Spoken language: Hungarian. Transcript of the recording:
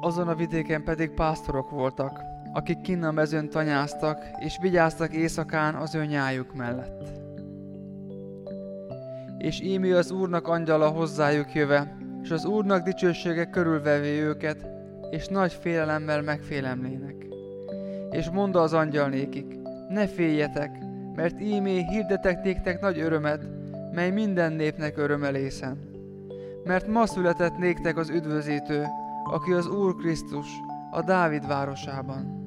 Azon a vidéken pedig pásztorok voltak, akik kinn a mezőn tanyáztak, és vigyáztak éjszakán az ő nyájuk mellett. És íme az Úrnak angyala hozzájuk jöve, és az Úrnak dicsősége körülvevé őket, és nagy félelemmel megfélemlének. És mondta az angyal nékik, ne féljetek, mert ímé hirdetek néktek nagy örömet, mely minden népnek örömelészen. Mert ma született néktek az üdvözítő, aki az Úr Krisztus, a Dávid városában.